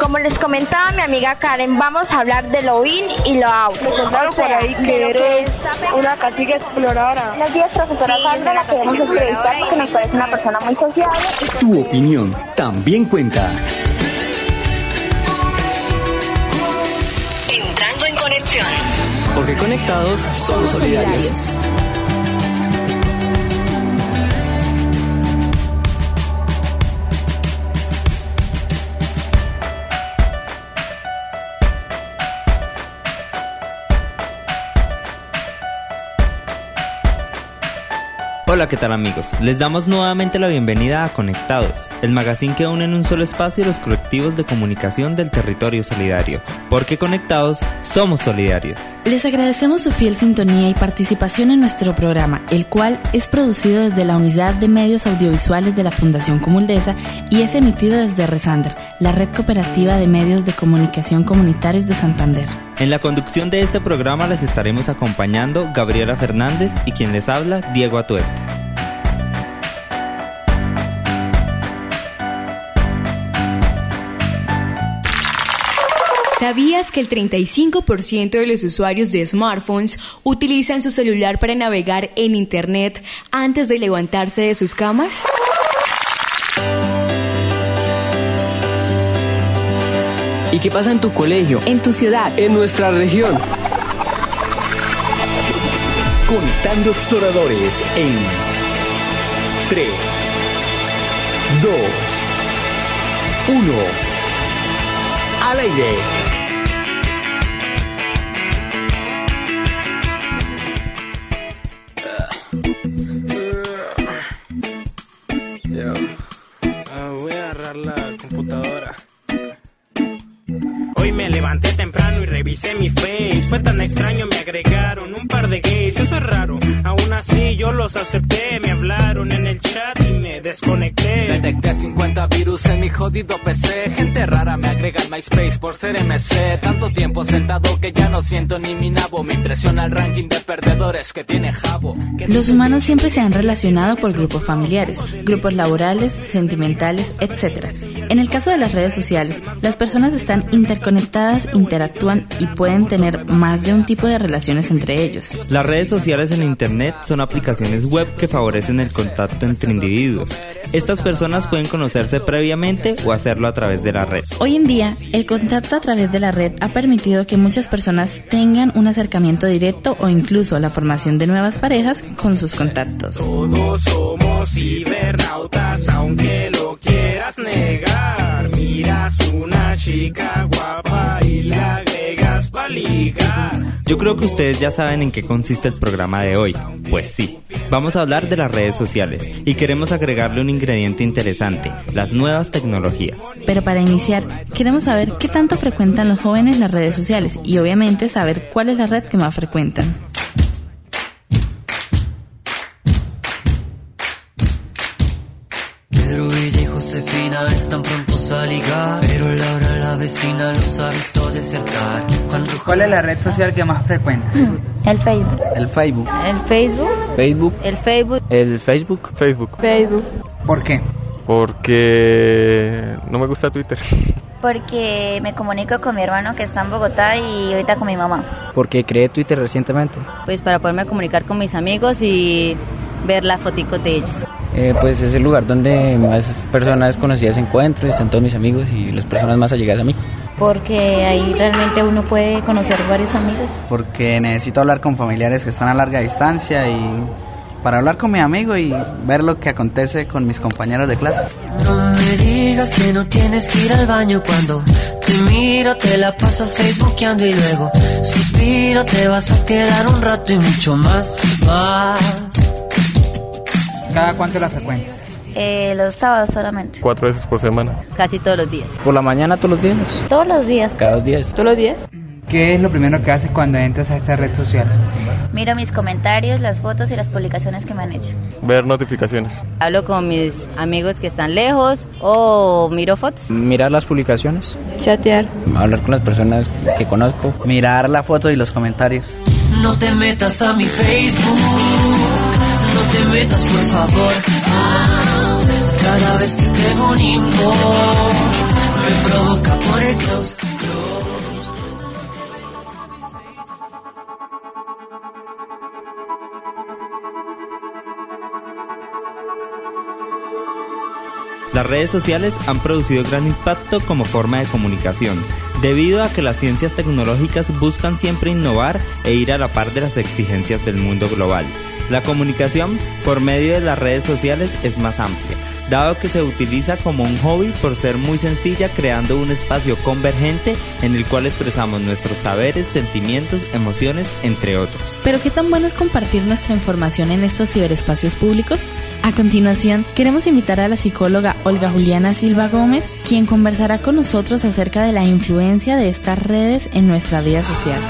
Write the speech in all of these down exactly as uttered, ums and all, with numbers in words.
como les comentaba mi amiga Karen, vamos a hablar de lo in y lo out. Me contaron por ahí que eres una cacique exploradora. Buenos días, profesora Sandra, la queremos entrevistar porque nos parece una persona muy sociable. Tu opinión también cuenta. Entrando en conexión. Porque conectados somos solidarios. Hola, ¿qué tal amigos? Les damos nuevamente la bienvenida a Conectados, el magazine que une en un solo espacio los colectivos de comunicación del territorio solidario, porque conectados somos solidarios. Les agradecemos su fiel sintonía y participación en nuestro programa, el cual es producido desde la Unidad de Medios Audiovisuales de la Fundación Comuldesa y es emitido desde Resander, la red cooperativa de medios de comunicación comunitarios de Santander. En la conducción de este programa les estaremos acompañando Gabriela Fernández y quien les habla, Diego Atuesta. ¿Sabías que el treinta y cinco por ciento de los usuarios de smartphones utilizan su celular para navegar en Internet antes de levantarse de sus camas? ¿Y qué pasa en tu colegio? En tu ciudad. En nuestra región. Conectando exploradores en tres, dos, uno. Al aire. Yo, uh, voy a agarrar la computadora. Hoy me levanté temprano y revisé mi face. Fue tan extraño, me agregaron un par de gays. Eso es raro, aún así yo los acepté. Me hablaron en el chat y me desconecté. Detecté cincuenta virus en mi jodido P C. Gente rara me agrega al MySpace por ser M C. Tanto tiempo sentado que ya no siento ni mi nabo. Me impresiona el ranking de perdedores que tiene Jabo. Los humanos siempre se han relacionado por grupos familiares, grupos laborales, sentimentales, etcétera. En el caso de las redes sociales, las personas están interconectadas, interactúan y pueden tener más de un tipo de relaciones entre ellos. Las redes sociales en Internet son aplicaciones web que favorecen el contacto entre individuos. Estas personas pueden conocerse previamente o hacerlo a través de la red. Hoy en día, el contacto a través de la red ha permitido que muchas personas tengan un acercamiento directo o incluso la formación de nuevas parejas con sus contactos. Todos somos cibernautas, aunque lo quieras negar. Miras una chica guapa y la agregas pa' ligar. Yo creo que ustedes ya saben en qué consiste el programa de hoy. Pues sí, vamos a hablar de las redes sociales y queremos agregarle un ingrediente interesante, las nuevas tecnologías. Pero para iniciar, queremos saber qué tanto frecuentan los jóvenes las redes sociales y obviamente saber cuál es la red que más frecuentan. Pedro, ella y Josefina están prontos a ligar, pero Laura, la vecina, los ha visto desertar. Juan Rojo... ¿Cuál es la red social que más frecuenta? El Facebook. El Facebook. El Facebook. Facebook. El Facebook. El Facebook. Facebook. Facebook. ¿Por qué? Porque no me gusta Twitter. Porque me comunico con mi hermano que está en Bogotá y ahorita con mi mamá. ¿Por qué creé Twitter recientemente? Pues para poderme comunicar con mis amigos y ver las foticos de ellos. Eh, pues es el lugar donde más personas conocidas se encuentran, están todos mis amigos y las personas más allegadas a mí. Porque ahí realmente uno puede conocer varios amigos. Porque necesito hablar con familiares que están a larga distancia y para hablar con mi amigo y ver lo que acontece con mis compañeros de clase. No me digas que no tienes que ir al baño cuando te miro, te la pasas facebookeando y luego suspiro, te vas a quedar un rato y mucho más, más. ¿Cada cuánto la frecuentas? Eh, los sábados solamente. Cuatro veces por semana. Casi todos los días. ¿Por la mañana todos los días? Todos los días. ¿Cada dos días? ¿Todos los días? ¿Qué es lo primero que haces cuando entras a esta red social? Miro mis comentarios, las fotos y las publicaciones que me han hecho. Ver notificaciones. Hablo con mis amigos que están lejos o miro fotos. Mirar las publicaciones. Chatear. Hablar con las personas que conozco. Mirar la foto y los comentarios. No te metas a mi Facebook, no te metas por favor. Cada vez que pego un inbox me provoca por el close, close. Las redes sociales han producido gran impacto como forma de comunicación, debido a que las ciencias tecnológicas buscan siempre innovar e ir a la par de las exigencias del mundo global. La comunicación por medio de las redes sociales es más amplia, dado que se utiliza como un hobby por ser muy sencilla, creando un espacio convergente en el cual expresamos nuestros saberes, sentimientos, emociones, entre otros. ¿Pero qué tan bueno es compartir nuestra información en estos ciberespacios públicos? A continuación, queremos invitar a la psicóloga Olga Juliana Silva Gómez, quien conversará con nosotros acerca de la influencia de estas redes en nuestra vida social.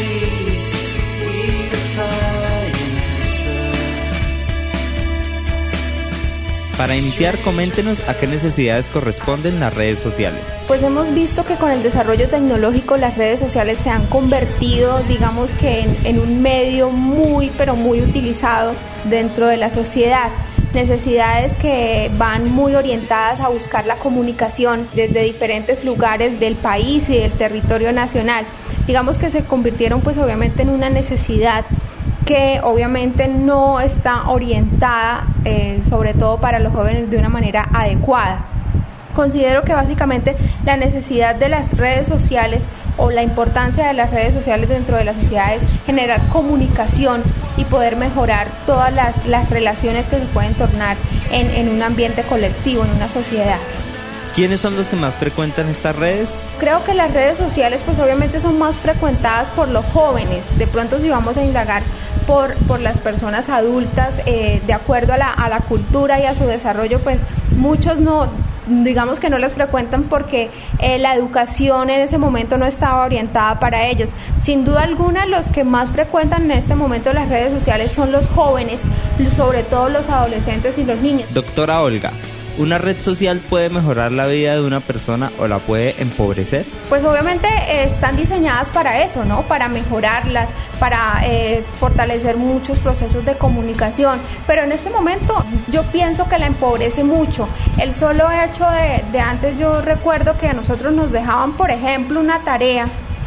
Para iniciar, coméntenos a qué necesidades corresponden las redes sociales. Pues hemos visto que con el desarrollo tecnológico las redes sociales se han convertido, digamos que en, en un medio muy, pero muy utilizado dentro de la sociedad. Necesidades que van muy orientadas a buscar la comunicación desde diferentes lugares del país y del territorio nacional. Digamos que se convirtieron pues obviamente en una necesidad que obviamente no está orientada eh, sobre todo para los jóvenes de una manera adecuada. Considero que básicamente la necesidad de las redes sociales o la importancia de las redes sociales dentro de la sociedad es generar comunicación y poder mejorar todas las, las relaciones que se pueden tornar en, en un ambiente colectivo, en una sociedad. ¿Quiénes son los que más frecuentan estas redes? Creo que las redes sociales pues obviamente son más frecuentadas por los jóvenes. De pronto si vamos a indagar por, por las personas adultas, eh, de acuerdo a la, a la cultura y a su desarrollo, pues muchos no, digamos que no las frecuentan porque eh, la educación en ese momento no estaba orientada para ellos. Sin duda alguna, los que más frecuentan en este momento las redes sociales son los jóvenes, sobre todo los adolescentes y los niños. Doctora Olga, ¿una red social puede mejorar la vida de una persona o la puede empobrecer? Pues obviamente eh, están diseñadas para eso, ¿no? Para mejorarlas, para eh, fortalecer muchos procesos de comunicación. Pero en este momento yo pienso que la empobrece mucho. El solo hecho de, de antes, yo recuerdo que a nosotros nos dejaban, por ejemplo, una tarea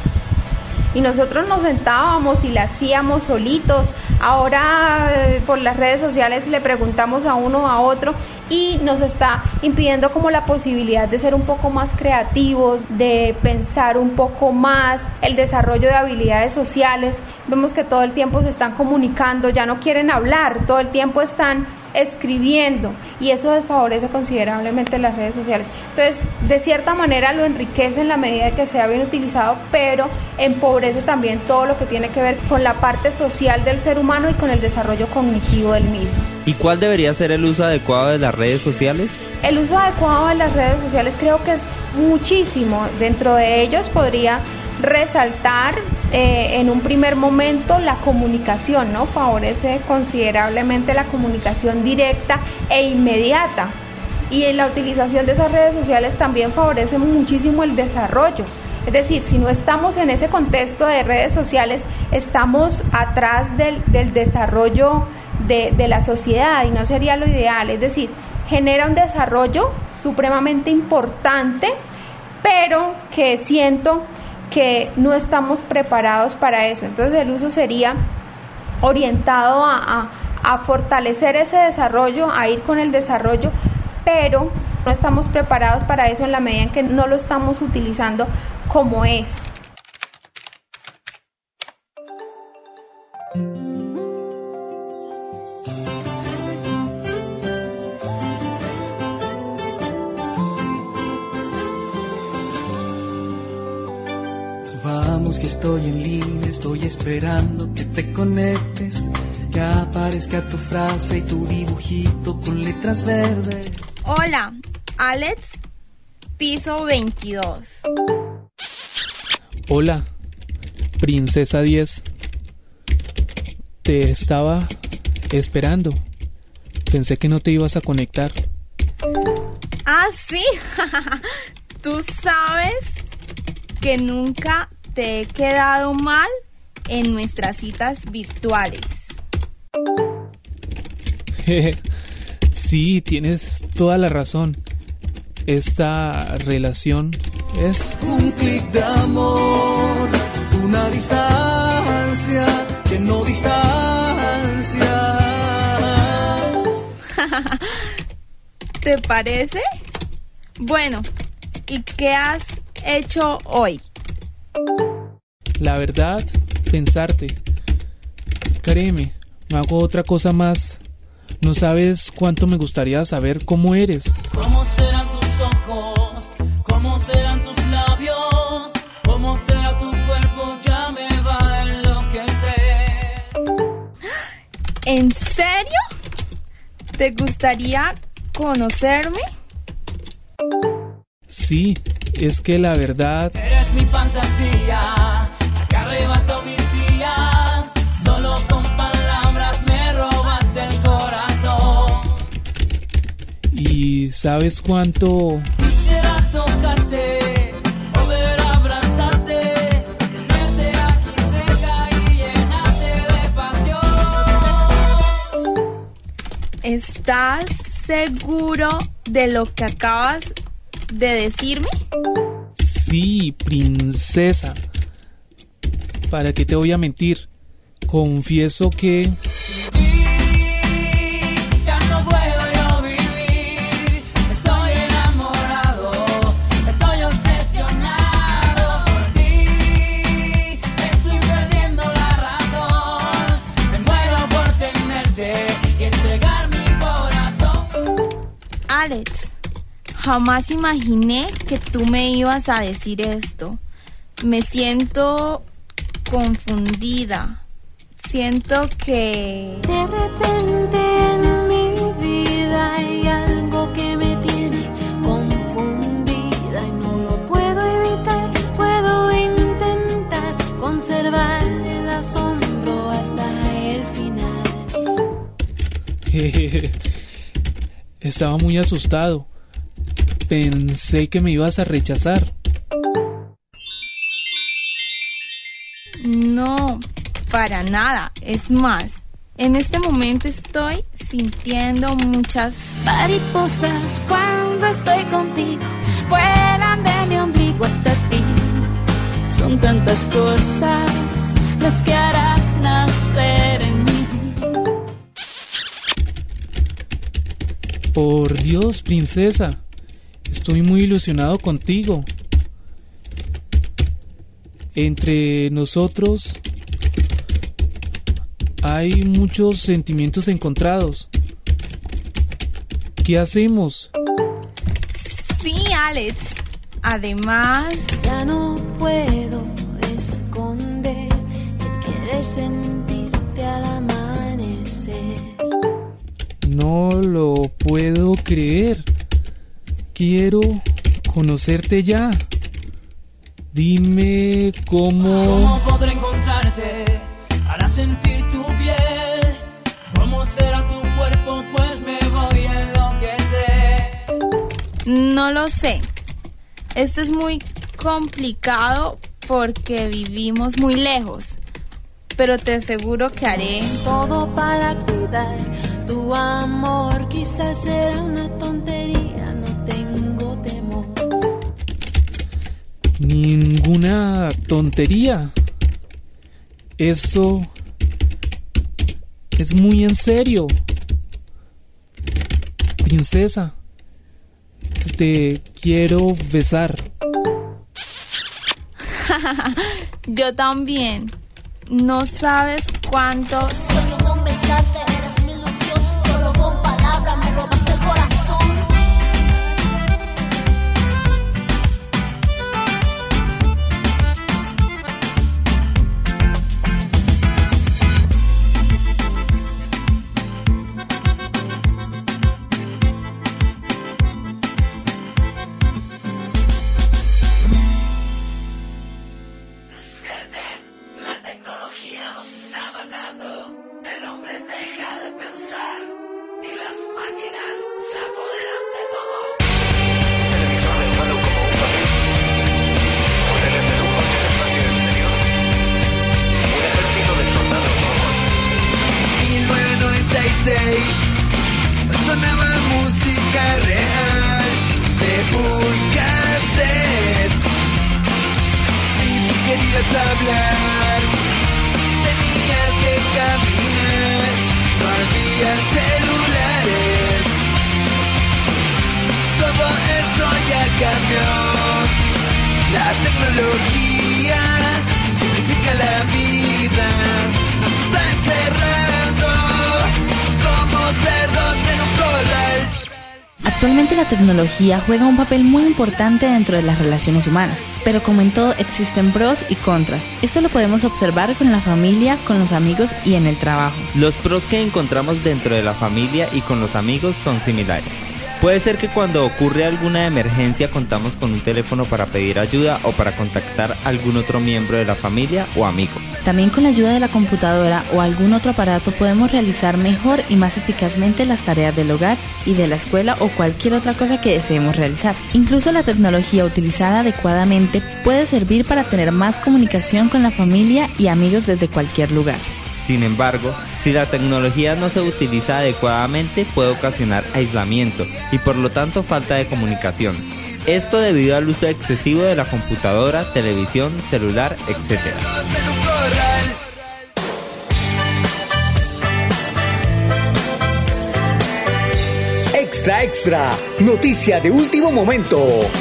y nosotros nos sentábamos y la hacíamos solitos. Ahora eh, por las redes sociales le preguntamos a uno a otro y nos está impidiendo como la posibilidad de ser un poco más creativos, de pensar un poco más, el desarrollo de habilidades sociales. Vemos que todo el tiempo se están comunicando, ya no quieren hablar, todo el tiempo están escribiendo y eso desfavorece considerablemente las redes sociales. Entonces, de cierta manera lo enriquece en la medida que sea bien utilizado, pero empobrece también todo lo que tiene que ver con la parte social del ser humano y con el desarrollo cognitivo del mismo. ¿Y cuál debería ser el uso adecuado de las redes sociales? El uso adecuado de las redes sociales creo que es muchísimo. Dentro de ellos podría resaltar eh, en un primer momento la comunicación, ¿no? Favorece considerablemente la comunicación directa e inmediata. Y en la utilización de esas redes sociales también favorece muchísimo el desarrollo. Es decir, si no estamos en ese contexto de redes sociales, estamos atrás del, del desarrollo de, de la sociedad y no sería lo ideal. Es decir, genera un desarrollo supremamente importante, pero que siento que no estamos preparados para eso. Entonces el uso sería orientado a, a, a fortalecer ese desarrollo, a ir con el desarrollo, pero no estamos preparados para eso en la medida en que no lo estamos utilizando como es. Vamos que estoy en línea, estoy esperando que te conectes, que aparezca tu frase y tu dibujito con letras verdes. Hola, Alex, piso veintidós. Hola, Princesa diez. Te estaba esperando. Pensé que no te ibas a conectar. Ah, sí. Tú sabes que nunca te he quedado mal en nuestras citas virtuales. Sí, tienes toda la razón. esta relación es un clic de amor, una distancia que no distancia. ¿Te parece? Bueno, ¿y qué has hecho hoy? La verdad, pensarte. Créeme, no hago otra cosa más. No sabes cuánto me gustaría saber cómo eres. ¿Cómo serán tus ojos? ¿Cómo serán tus labios? ¿Cómo será tu cuerpo? Ya me va a enloquecer. ¿En serio? ¿Te gustaría conocerme? Sí, es que la verdad... Eres mi fantasía, la que arrebató mis días. Solo con palabras me robaste el corazón. ¿Y sabes cuánto? Quisiera tocarte, poder abrazarte, tenerte aquí cerca y llenarte de pasión. ¿Estás seguro de lo que acabas de decirme? Sí, princesa. ¿Para qué te voy a mentir? Confieso que... Ya no puedo yo vivir, estoy enamorado, estoy obsesionado por ti, estoy perdiendo la razón, me muero por tenerte y entregar mi corazón. Alex, jamás imaginé que tú me ibas a decir esto. Me siento confundida. Siento que... De repente en mi vida hay algo que me tiene confundida y no lo puedo evitar. Puedo intentar conservar el asombro hasta el final. Estaba muy asustado. Pensé que me ibas a rechazar. No, para nada. Es más, en este momento estoy sintiendo muchas mariposas cuando estoy contigo, vuelan de mi ombligo hasta ti. Son tantas cosas las que harás nacer en mí. Por Dios, princesa, estoy muy ilusionado contigo. Entre nosotros hay muchos sentimientos encontrados. ¿Qué hacemos? Sí, Alex. Además, ya no puedo esconder el querer sentirte al amanecer. No lo puedo creer. Quiero conocerte ya. Dime cómo... ¿Cómo podré encontrarte para sentir tu piel? ¿Cómo será tu cuerpo? Pues me voy a enloquecer. no lo sé. Esto es muy complicado porque vivimos muy lejos. Pero te aseguro que haré todo para cuidar tu amor. Quizás será una tontería, no tengo temor. Ninguna tontería. Esto es muy en serio. Princesa, te quiero besar. Yo también. No sabes cuánto sueño con besarte, eres mi ilusión. Solo con palabras me robaste el corazón. La tecnología nos está matando. El Actualmente la tecnología juega un papel muy importante dentro de las relaciones humanas, pero como en todo existen pros y contras. Esto lo podemos observar con la familia, con los amigos y en el trabajo. Los pros que encontramos dentro de la familia y con los amigos son similares. Puede ser que cuando ocurre alguna emergencia contamos con un teléfono para pedir ayuda o para contactar a algún otro miembro de la familia o amigo. También con la ayuda de la computadora o algún otro aparato podemos realizar mejor y más eficazmente las tareas del hogar y de la escuela o cualquier otra cosa que deseemos realizar. Incluso la tecnología utilizada adecuadamente puede servir para tener más comunicación con la familia y amigos desde cualquier lugar. Sin embargo, si la tecnología no se utiliza adecuadamente puede ocasionar aislamiento y por lo tanto falta de comunicación. Esto debido al uso excesivo de la computadora, televisión, celular, etcétera. Extra, extra, noticia de último momento.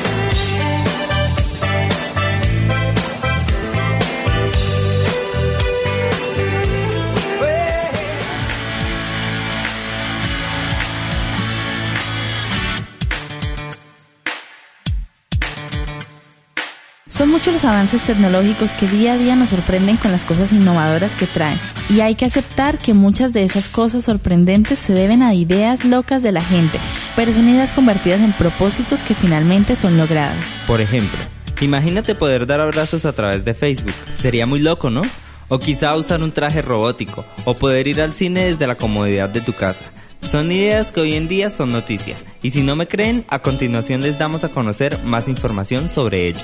Son muchos los avances tecnológicos que día a día nos sorprenden con las cosas innovadoras que traen, y hay que aceptar que muchas de esas cosas sorprendentes se deben a ideas locas de la gente, pero son ideas convertidas en propósitos que finalmente son logradas. Por ejemplo, imagínate poder dar abrazos a través de Facebook. Sería muy loco, ¿no? O quizá usar un traje robótico, o poder ir al cine desde la comodidad de tu casa. Son ideas que hoy en día son noticia, y si no me creen, a continuación les damos a conocer más información sobre ello.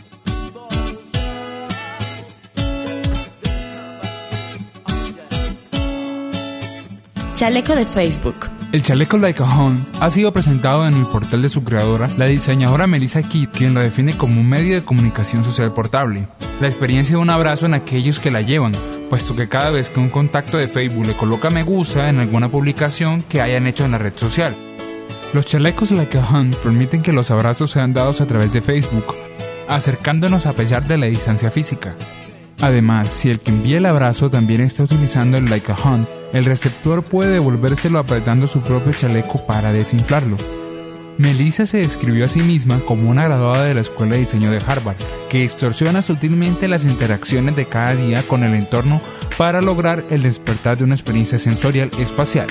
Chaleco de Facebook. El chaleco Like a Hunt ha sido presentado en el portal de su creadora, la diseñadora Melissa Kidd, quien lo define como un medio de comunicación social portable. La experiencia de un abrazo en aquellos que la llevan, puesto que cada vez que un contacto de Facebook le coloca me gusta en alguna publicación que hayan hecho en la red social. Los chalecos Like a Hunt permiten que los abrazos sean dados a través de Facebook, acercándonos a pesar de la distancia física. Además, si el que envía el abrazo también está utilizando el Like a Hunt, el receptor puede devolvérselo apretando su propio chaleco para desinflarlo. Melissa se describió a sí misma como una graduada de la Escuela de Diseño de Harvard, que distorsiona sutilmente las interacciones de cada día con el entorno para lograr el despertar de una experiencia sensorial espacial.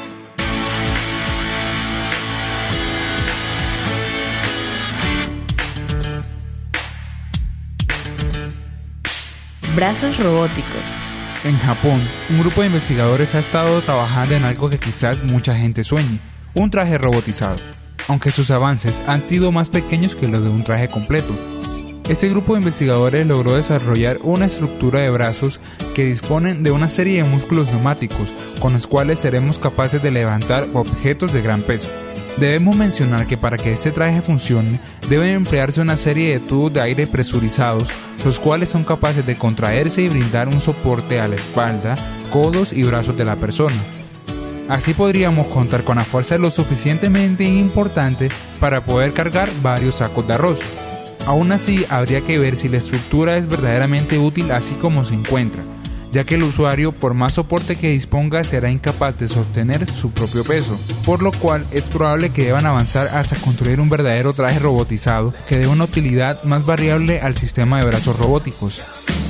Brazos robóticos. En Japón, un grupo de investigadores ha estado trabajando en algo que quizás mucha gente sueñe, un traje robotizado, aunque sus avances han sido más pequeños que los de un traje completo. Este grupo de investigadores logró desarrollar una estructura de brazos que disponen de una serie de músculos neumáticos, con los cuales seremos capaces de levantar objetos de gran peso. Debemos mencionar que para que este traje funcione, deben emplearse una serie de tubos de aire presurizados, los cuales son capaces de contraerse y brindar un soporte a la espalda, codos y brazos de la persona. Así podríamos contar con la fuerza lo suficientemente importante para poder cargar varios sacos de arroz. Aún así, habría que ver si la estructura es verdaderamente útil así como se encuentra, ya que el usuario, por más soporte que disponga, será incapaz de sostener su propio peso, por lo cual es probable que deban avanzar hasta construir un verdadero traje robotizado que dé una utilidad más variable al sistema de brazos robóticos.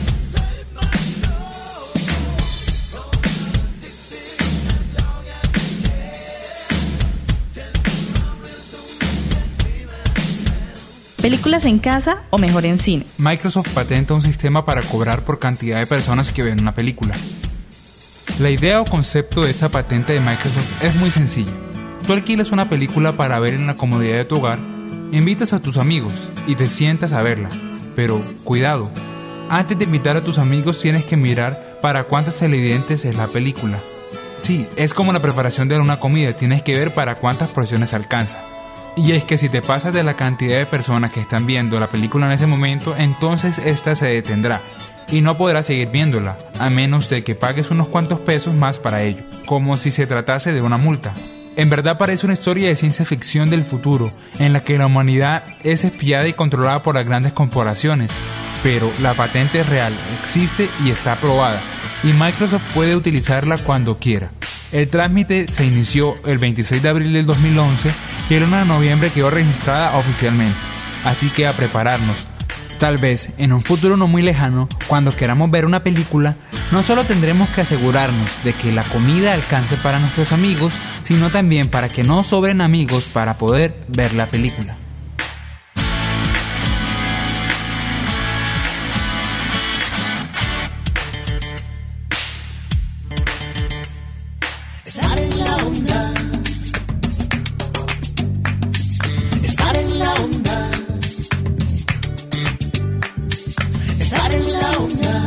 ¿Películas en casa o mejor en cine? Microsoft patenta un sistema para cobrar por cantidad de personas que ven una película. La idea o concepto de esa patente de Microsoft es muy sencilla. Tú alquilas una película para ver en la comodidad de tu hogar, invitas a tus amigos y te sientas a verla. Pero, cuidado, antes de invitar a tus amigos tienes que mirar para cuántos televidentes es la película. Sí, es como la preparación de una comida, tienes que ver para cuántas porciones alcanza. Y es que si te pasas de la cantidad de personas que están viendo la película en ese momento, entonces esta se detendrá y no podrás seguir viéndola, a menos de que pagues unos cuantos pesos más para ello, como si se tratase de una multa. En verdad parece una historia de ciencia ficción del futuro, en la que la humanidad es espiada y controlada por las grandes corporaciones, pero la patente es real, existe y está aprobada, y Microsoft puede utilizarla cuando quiera. El trámite se inició el veintiséis de abril del dos mil once y el uno de noviembre quedó registrada oficialmente. Así que a prepararnos. Tal vez, en un futuro no muy lejano, cuando queramos ver una película, no solo tendremos que asegurarnos de que la comida alcance para nuestros amigos, sino también para que no sobren amigos para poder ver la película. Estar en la onda. Estar en la onda. Estar en la onda.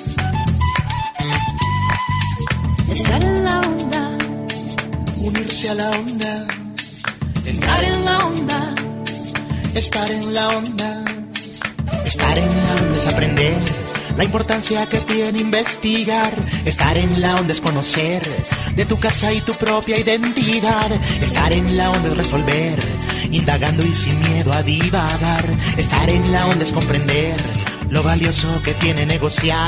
Estar en la onda. Unirse a la onda. Estar en la onda. Estar en la onda. Estar en la onda es aprender la importancia que tiene investigar. Estar en la onda es conocer de tu casa y tu propia identidad. Estar en la onda es resolver, indagando y sin miedo a divagar. Estar en la onda es comprender lo valioso que tiene negociar.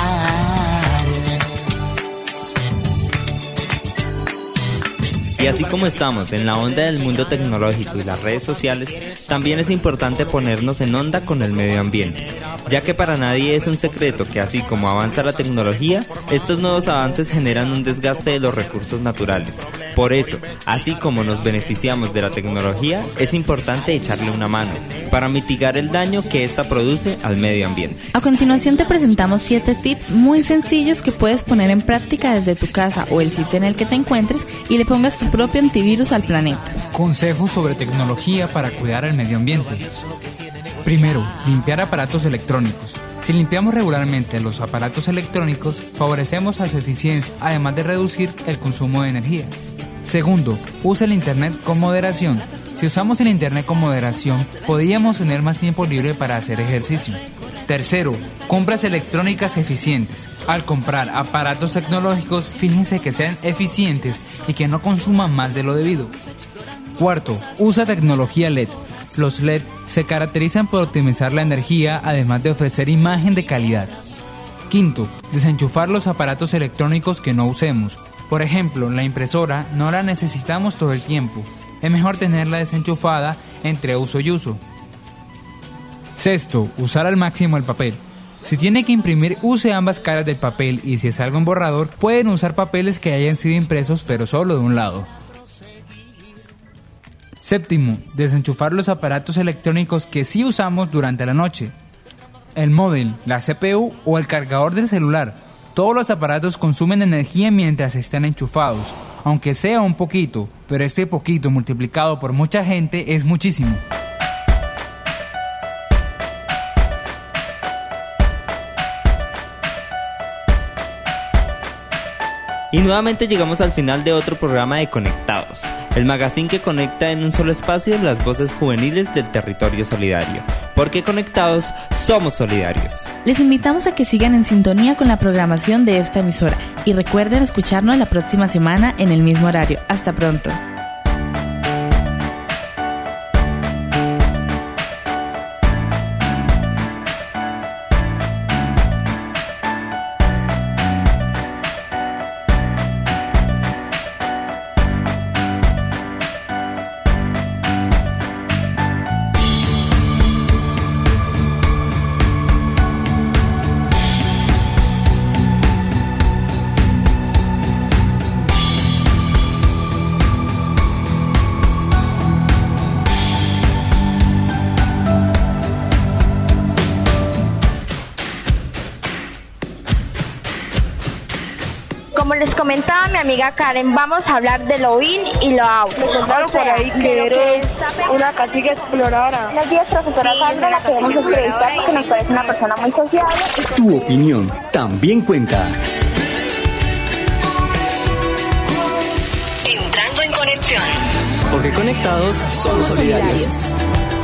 Y así como estamos en la onda del mundo tecnológico y las redes sociales, también es importante ponernos en onda con el medio ambiente, ya que para nadie es un secreto que así como avanza la tecnología, estos nuevos avances generan un desgaste de los recursos naturales. Por eso, así como nos beneficiamos de la tecnología, es importante echarle una mano para mitigar el daño que ésta produce al medio ambiente. A continuación te presentamos siete tips muy sencillos que puedes poner en práctica desde tu casa o el sitio en el que te encuentres y le pongas tu propio antivirus al planeta. Consejos sobre tecnología para cuidar el medio ambiente. Primero, limpiar aparatos electrónicos. Si limpiamos regularmente los aparatos electrónicos, favorecemos a su eficiencia, además de reducir el consumo de energía. Segundo, usa el internet con moderación. Si usamos el internet con moderación, podríamos tener más tiempo libre para hacer ejercicio. Tercero, compras electrónicas eficientes. Al comprar aparatos tecnológicos, fíjense que sean eficientes y que no consuman más de lo debido. Cuarto, usa tecnología L E D. Los L E D se caracterizan por optimizar la energía, además de ofrecer imagen de calidad. Quinto, desenchufar los aparatos electrónicos que no usemos. Por ejemplo, la impresora no la necesitamos todo el tiempo. Es mejor tenerla desenchufada entre uso y uso. Sexto, usar al máximo el papel. Si tiene que imprimir, use ambas caras del papel y si es algo en borrador, pueden usar papeles que hayan sido impresos pero solo de un lado. Séptimo, desenchufar los aparatos electrónicos que sí usamos durante la noche. El módem, la C P U o el cargador del celular. Todos los aparatos consumen energía mientras están enchufados, aunque sea un poquito, pero ese poquito multiplicado por mucha gente es muchísimo. Y nuevamente llegamos al final de otro programa de Conectados, el magazine que conecta en un solo espacio las voces juveniles del territorio solidario. Porque conectados, somos solidarios. Les invitamos a que sigan en sintonía con la programación de esta emisora y recuerden escucharnos la próxima semana en el mismo horario. Hasta pronto. Como les comentaba mi amiga Karen, vamos a hablar de lo in y lo out. Me contaron por ahí que eres una cacique exploradora. Buenos días, profesora Sandra, la queremos entrevistar porque nos parece una persona muy sociable. Tu opinión también cuenta. Entrando en conexión. Porque conectados somos solidarios.